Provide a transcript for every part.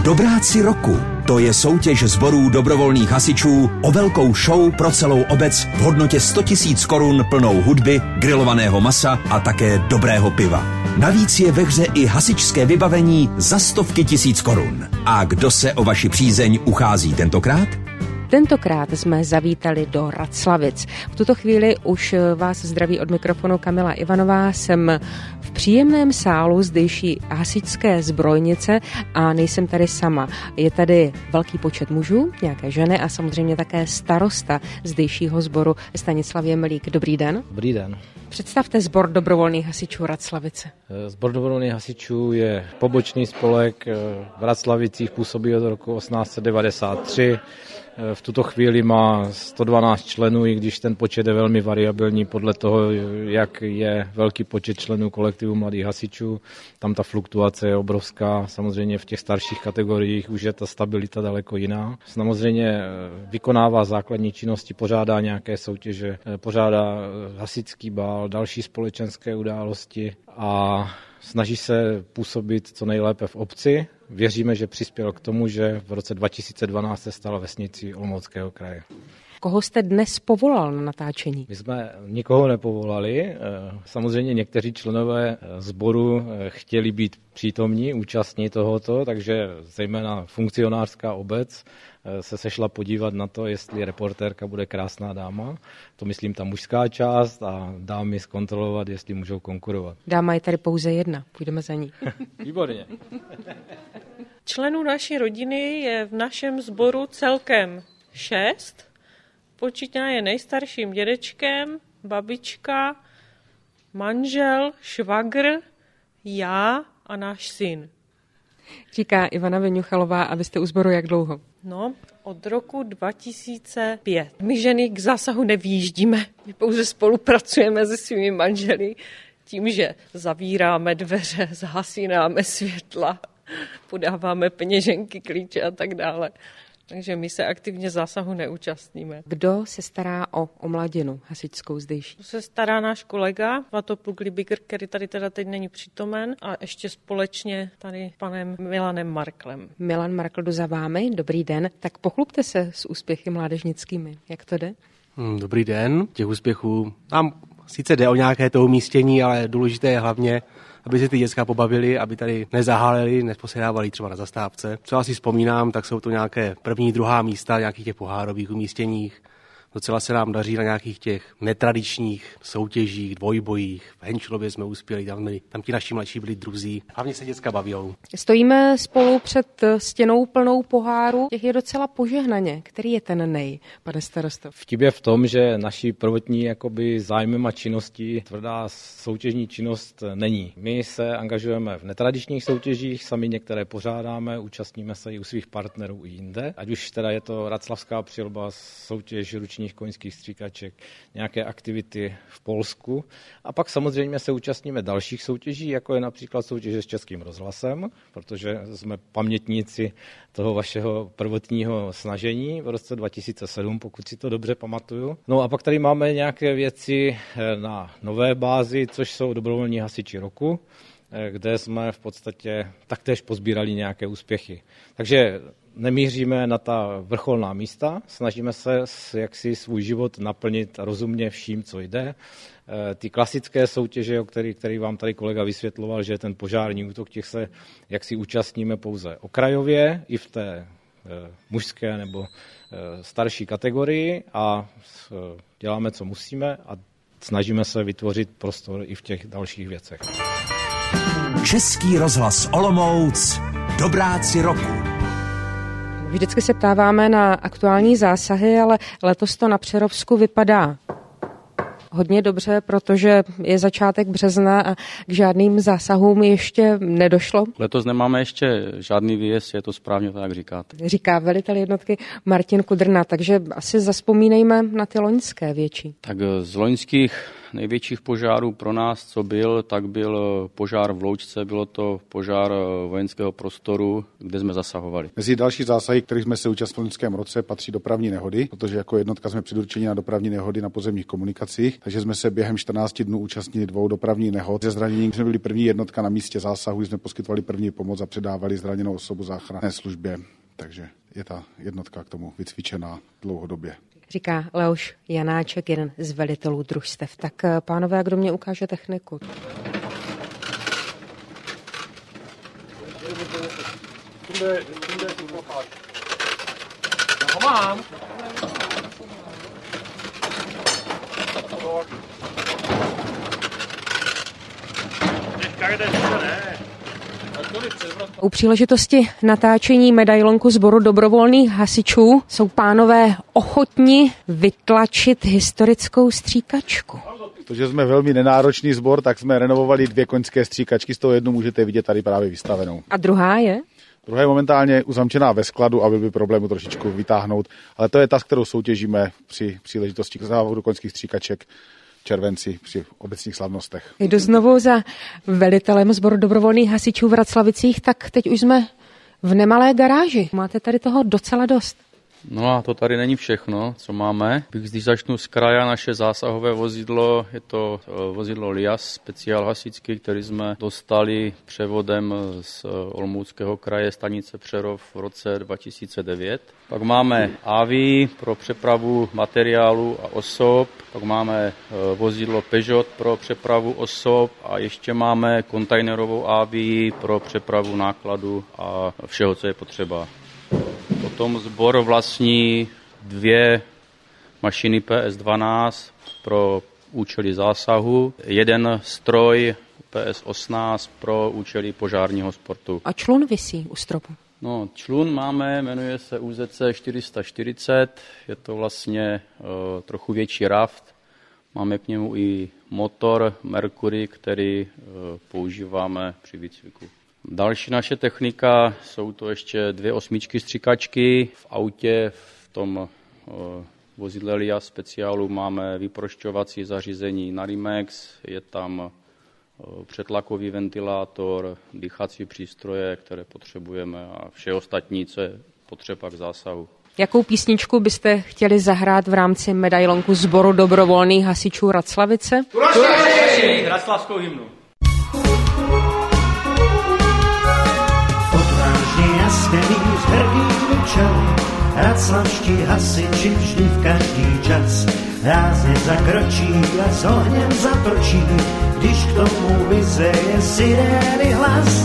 Dobráci roku. To je soutěž sborů dobrovolných hasičů o velkou show pro celou obec v hodnotě 100 000 korun plnou hudby, grilovaného masa a také dobrého piva. Navíc je ve hře i hasičské vybavení za 100 000 korun. A kdo se o vaši přízeň uchází tentokrát? Tentokrát jsme zavítali do Raclavic. V tuto chvíli už vás zdraví od mikrofonu Kamila Ivanová. Jsem v příjemném sálu zdejší hasičské zbrojnice a nejsem tady sama. Je tady velký počet mužů, nějaké ženy a samozřejmě také starosta zdejšího sboru Stanislav Jemelík. Dobrý den. Dobrý den. Představte sbor dobrovolných hasičů Raclavice. Sbor dobrovolných hasičů je pobočný spolek v Raclavicích, působí od roku 1893. V tuto chvíli má 112 členů, i když ten počet je velmi variabilní podle toho, jak je velký počet členů kolektivu mladých hasičů. Tam ta fluktuace je obrovská. Samozřejmě v těch starších kategoriích už je ta stabilita daleko jiná. Samozřejmě vykonává základní činnosti, pořádá nějaké soutěže, pořádá hasičský bál, další společenské události a snaží se působit co nejlépe v obci. Věříme, že přispěl k tomu, že v roce 2012 se stala vesnicí Olomouckého kraje. Koho jste dnes povolal na natáčení? My jsme nikoho nepovolali. Samozřejmě někteří členové sboru chtěli být přítomní, účastní tohoto, takže zejména funkcionářská obec se sešla podívat na to, jestli reportérka bude krásná dáma. To myslím ta mužská část a dámy zkontrolovat, jestli můžou konkurovat. Dáma je tady pouze jedna, půjdeme za ní. Výborně. Členů naší rodiny je v našem sboru celkem 6. Počítaje nejstarším dědečkem, babička, manžel, švagr, já a náš syn. Říká Ivana Veňuchalová, a vy jste u sboru jak dlouho? No, od roku 2005. My ženy k zásahu nevýjíždíme, my pouze spolupracujeme se svými manželi tím, že zavíráme dveře, zhasínáme světla, podáváme peněženky, klíče a tak dále. Takže my se aktivně zásahu neúčastníme. Kdo se stará o mladinu hasičskou zdejší? To se stará náš kolega Svatopluk Libiger, který tady teda teď není přítomen, a ještě společně tady panem Milanem Marklem. Milan Markl za vámi, dobrý den. Tak pochlubte se s úspěchy mládežnickými. Jak to jde? Dobrý den, těch úspěchů. Nám sice jde o nějaké to umístění, ale důležité je hlavně, aby se ty děcka pobavili, aby tady nezaháleli, neposedávali třeba na zastávce. Co asi vzpomínám, tak jsou to nějaké první, druhá místa, nějakých těch pohárových umístěních. Docela se nám daří na nějakých těch netradičních soutěžích, dvojbojích. V Henčlově jsme uspěli, tam ti naši mladší byli druzí. Hlavně se děcka bavijou. Stojíme spolu před stěnou plnou poháru. Těch je docela požehnaně. Který je ten nej, pane starosto? Vtip je v tom, že naší prvotní zájmem a činností tvrdá soutěžní činnost není. My se angažujeme v netradičních soutěžích, sami některé pořádáme, účastníme se i u svých partnerů i jinde. Ať už teda je to Raclavská přilba, soutěž ručních koňských stříkaček, nějaké aktivity v Polsku. A pak samozřejmě se účastníme dalších soutěží, jako je například soutěže s Českým rozhlasem, protože jsme pamětníci toho vašeho prvotního snažení v roce 2007, pokud si to dobře pamatuju. No a pak tady máme nějaké věci na nové bázi, což jsou dobrovolní hasiči roku, kde jsme v podstatě taktéž pozbírali nějaké úspěchy. Takže nemíříme na ta vrcholná místa, snažíme se jaksi svůj život naplnit rozumně vším, co jde. Ty klasické soutěže, o který vám tady kolega vysvětloval, že je ten požární útok, těch se jaksi účastníme pouze okrajově, i v té mužské nebo starší kategorii a děláme, co musíme a snažíme se vytvořit prostor i v těch dalších věcech. Český rozhlas Olomouc, Dobráci roku. Vždycky se ptáváme na aktuální zásahy, ale letos to na Přerovsku vypadá hodně dobře, protože je začátek března a k žádným zásahům ještě nedošlo. Letos nemáme ještě žádný výjezd, je to správně tak říkáte. Říká velitel jednotky Martin Kudrna, takže asi zazpomínejme na ty loňské větší. Tak z loňských největších požárů pro nás, co byl, tak byl požár v Loučce, bylo to požár vojenského prostoru, kde jsme zasahovali. Mezi další zásahy, kterých jsme se účastnili v loňském roce, patří dopravní nehody, protože jako jednotka jsme předurčeni na dopravní nehody na pozemních komunikacích, takže jsme se během 14 dnů účastnili 2 dopravních nehod. Ze zranění jsme byli první jednotka na místě zásahu, jsme poskytovali první pomoc a předávali zraněnou osobu záchranné službě, takže je ta jednotka k tomu vycvičená dlouhodobě. Říká Leoš Janáček, jeden z velitelů družstev. Tak pánové, kdo mě ukáže techniku? Mám. U příležitosti natáčení medailonku sboru dobrovolných hasičů jsou pánové ochotni vytlačit historickou stříkačku. Protože jsme velmi nenáročný sbor, tak jsme renovovali 2 koňské stříkačky, z toho jednu můžete vidět tady právě vystavenou. A druhá je? Druhá je momentálně uzamčená ve skladu, aby by problému trošičku vytáhnout, ale to je ta, s kterou soutěžíme při příležitosti závodu koňských stříkaček v červenci při obecních slavnostech. Jdu znovu za velitelem sboru dobrovolných hasičů v Raclavicích, tak teď už jsme v nemalé garáži. Máte tady toho docela dost. No a to tady není všechno, co máme. Když začnu z kraja, naše zásahové vozidlo, je to vozidlo Lias, speciál hasičský, který jsme dostali převodem z Olomouckého kraje stanice Přerov v roce 2009. Pak máme AVI pro přepravu materiálu a osob, pak máme vozidlo Peugeot pro přepravu osob a ještě máme kontejnerovou AVI pro přepravu nákladu a všeho, co je potřeba. Potom sbor vlastní 2 mašiny PS12 pro účely zásahu, 1 stroj PS18 pro účely požárního sportu. A člun visí u stropu? No, člun máme, jmenuje se UZC 440, je to vlastně trochu větší raft. Máme k němu i motor Mercury, který používáme při výcviku. Další naše technika jsou to ještě 2 8 stříkačky. V autě, v tom vozidle Lias speciálu máme vyprošťovací zařízení Narimex, je tam přetlakový ventilátor, dýchací přístroje, které potřebujeme a vše ostatní, co je potřeba k zásahu. Jakou písničku byste chtěli zahrát v rámci medailonku sboru dobrovolných hasičů Raclavice? Raclavskou hymnu. Smělý s hrdými čely, raclavští hasiči vždy v každý čas rázně zakročí a s ohněm zatočí, když k tomu vyzeje sirény hlas.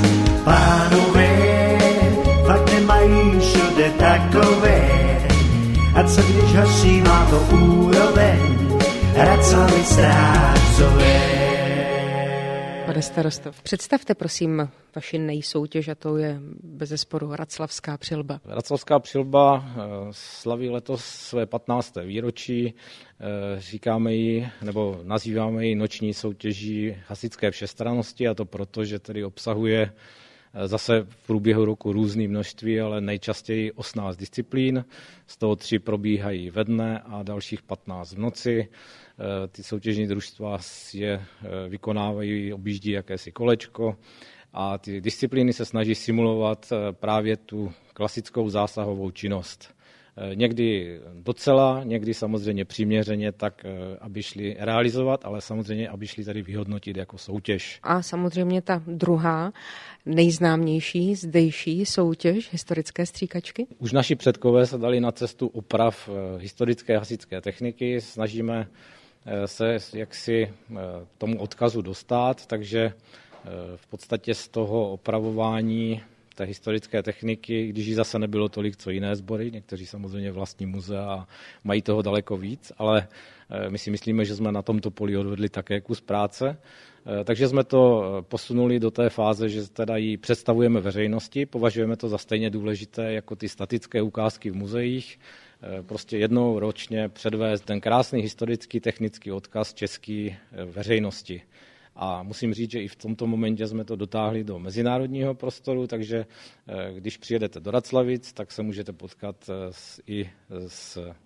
Pánové fakt nemají všude takové, a co když hasí má to úroveň, Raclavic strážcové. Pane starosto, představte prosím vaši nejsoutěž, a to je bezesporu Raclavská přilba. Raclavská přilba slaví letos své 15. výročí. Říkáme ji, nebo nazýváme ji noční soutěží hasičské všestrannosti, a to proto, že tedy obsahuje zase v průběhu roku různé množství, ale nejčastěji 18 disciplín, z toho 3 probíhají ve dne a dalších 15 v noci. Ty soutěžní družstva je vykonávají, objíždí jakési kolečko a ty disciplíny se snaží simulovat právě tu klasickou zásahovou činnost. Někdy docela, někdy samozřejmě přiměřeně tak, aby šli realizovat, ale samozřejmě, aby šli tady vyhodnotit jako soutěž. A samozřejmě ta druhá, nejznámější zdejší soutěž historické stříkačky? Už naši předkové se dali na cestu oprav historické hasičské techniky. Snažíme se jaksi tomu odkazu dostat, takže v podstatě z toho opravování té historické techniky, když ji zase nebylo tolik, co jiné sbory, někteří samozřejmě vlastní muzea a mají toho daleko víc, ale my si myslíme, že jsme na tomto poli odvedli také kus práce. Takže jsme to posunuli do té fáze, že teda ji představujeme veřejnosti, považujeme to za stejně důležité jako ty statické ukázky v muzeích, prostě jednou ročně předvést ten krásný historický technický odkaz české veřejnosti. A musím říct, že i v tomto momentě jsme to dotáhli do mezinárodního prostoru, takže když přijedete do Raclavic, tak se můžete potkat i s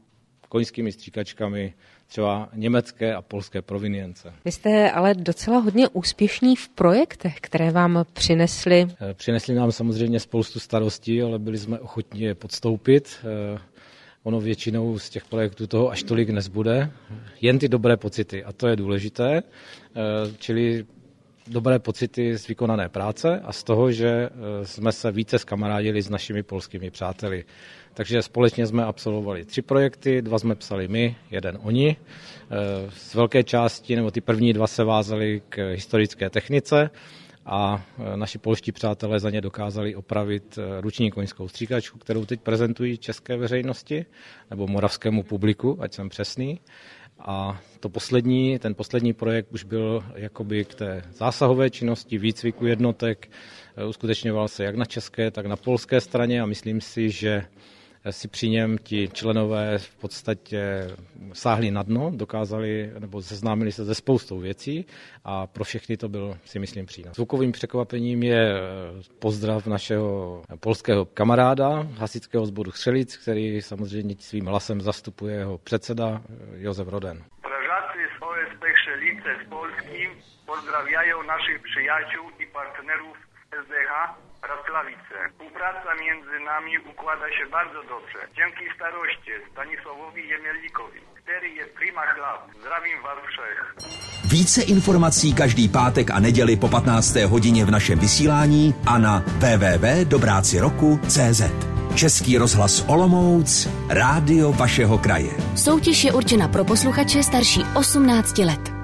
koňskými stříkačkami třeba německé a polské provinience. Vy jste ale docela hodně úspěšní v projektech, které vám přinesly. Přinesli nám samozřejmě spoustu starostí, ale byli jsme ochotní je podstoupit. Ono většinou z těch projektů toho až tolik nezbude. Jen ty dobré pocity a to je důležité. Čili dobré pocity z vykonané práce a z toho, že jsme se více zkamarádili s našimi polskými přáteli. Takže společně jsme absolvovali 3 projekty, 2 jsme psali my, 1 oni. Z velké části, nebo ty první 2 se vázaly k historické technice a naši polští přátelé za ně dokázali opravit ruční koňskou stříkačku, kterou teď prezentují české veřejnosti, nebo moravskému publiku, ať jsem přesný. A ten poslední projekt už byl jakoby k té zásahové činnosti, výcviku jednotek. Uskutečňoval se jak na české, tak na polské straně a myslím si, že si při něm ti členové v podstatě sáhli na dno, dokázali nebo seznámili se se spoustou věcí a pro všechny to byl, si myslím, přínos. Zvukovým překvapením je pozdrav našeho polského kamaráda, hasičského sboru Střelic, který samozřejmě svým hlasem zastupuje jeho předseda Josef Roden. Strażacy z OSP Krzelice z Polski pozdrawiają naszych przyjaciół i partnerów SDH Racławice. Współpraca między nami układa się bardzo dobrze. Dzięki staroście Stanisławowi Jemielnikowi, który jest prima chlap. Zdravím vás všech. Více informací každý pátek a neděli po 15. hodině v našem vysílání a na www.dobráciroku.cz. Český rozhlas Olomouc, rádio vašeho kraje. Soutěž je určena pro posluchače starší 18 let.